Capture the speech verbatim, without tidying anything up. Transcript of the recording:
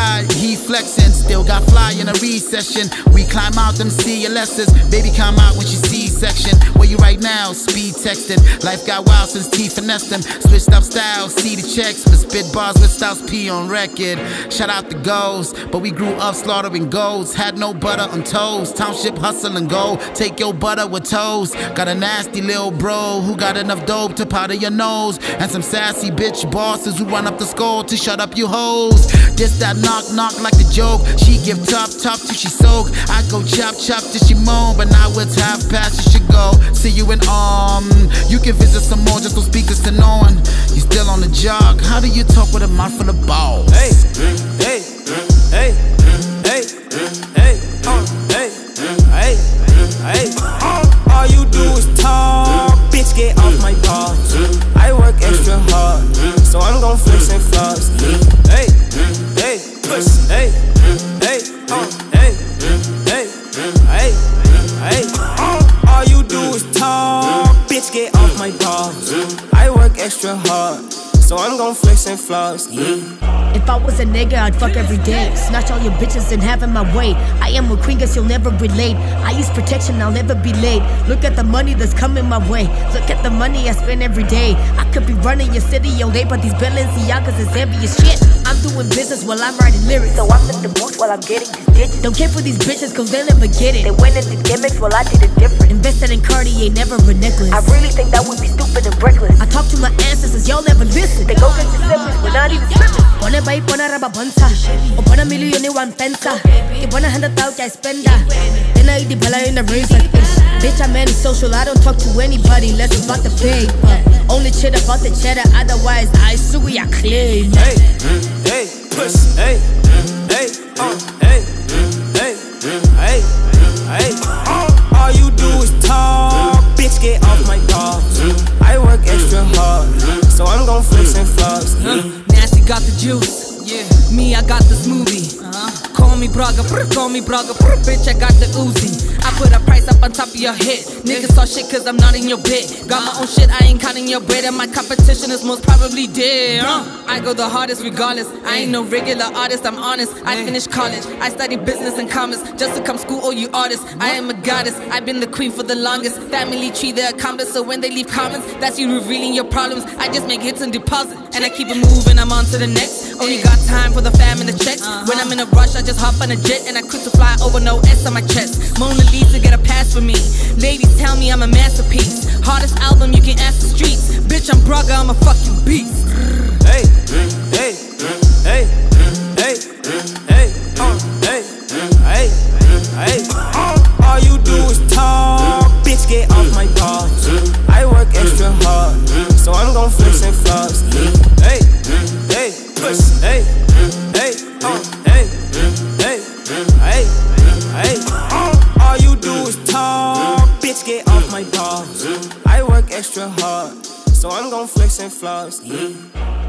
guy, he flexing. Still got fly in a recession. We climb out them C L S's. Baby come out when she C-section. Where you right now? Speed texting. Life got wild since T finessed him. Switched up styles, see the checks. But spit bars with Styles P on record. Shout out the goals, but we grew up slaughtering golds. Had no butter on toes. Township hustle and go. Take your butter with toes. Got a nasty little bro who got enough dope to powder your nose. And some sassy bitch bosses who run up the skull to shut up you hoes. This that knock knock like the joke. She give top top till she soak. I go chop chop till she moan. But now it's half past, you should go. See you in um. You can visit some more, just don't speak this to no one. You still on the jog. How do you talk with a mouth full of balls? Hey, hey, hey, hey, hey, uh, hey, hey, hey. Uh, all you do is talk, bitch. Get off my balls. I work extra hard, so I'm gon' flex and floss. Hey, hey, push, hey, hey, uh, hey, hey, hey, hey. Uh, all you do is talk, bitch. Get off my balls. I work extra hard, so I'm gon' flex and floss. If I was a nigga, I'd fuck every day. Snatch all your bitches and have in my way. I am a queen, guess you'll never relate. I use protection, I'll never be late. Look at the money that's coming my way. Look at the money I spend every day. I could be running your city all day, but these Balenciagas is heavy as shit. I'm doing business while I'm writing lyrics, so I'm in the booth while I'm getting these digits. Don't care for these bitches, cause they'll never get it. They went in these gimmicks while I did it different. Invested in Cartier, never a necklace. I really think that would be stupid and reckless. I talk to my ancestors, y'all never listen. They go get your siblings, we're not even slipping. Pone bay, pone rababonsa. O pone million in one pensa. Que pone hundred thousand, I spend that. Then I eat the bala in the race like this. Bitch, I'm antisocial, I don't talk to anybody unless it's about the pay. Uh, only shit about the cheddar, otherwise I sue ya claim. Hey, hey, push, hey, hey, uh, hey, hey, hey, hey. Uh, all you do is talk, bitch. Get off my balls. I work extra hard, so I'm gon' flex and floss. Nasty got the juice, yeah. Me, I got the smoothie. Uh-huh. Call me Braga, brr, call me Braga, brr, bitch, I got the Uzi. I put a price up on top of your hit. Niggas talk shit cause I'm not in your bit. Got my own shit, I ain't counting your bread. And my competition is most probably dead. uh, I go the hardest regardless. I ain't no regular artist, I'm honest. I finished college, I studied business and commerce just to come school all you artists. I am a goddess, I've been the queen for the longest. Family tree, they're accomplished, so when they leave comments, that's you revealing your problems. I just make hits and deposit, and I keep it moving, I'm on to the next. Only got time for the fam and the checks. When I'm in a rush, I just hop on a jet and I quit to fly over, no S on my chest. Mona Lisa get a pass for me. Ladies tell me I'm a masterpiece. Hardest album you can ask the streets. Bitch, I'm Braga, I'm a fucking beast. Hey, hey, hey, hey, hey, uh, hey, hey, hey. Uh, all you do is talk, bitch. Get off my balls. I work extra hard, so I'm gon' flex and floss. Hey, hey, push, hey, hey, uh, hey, hey, hey, hey. Uh, all you do is talk, bitch. Get off my balls. I work extra hard, so I'm gon' flex and floss.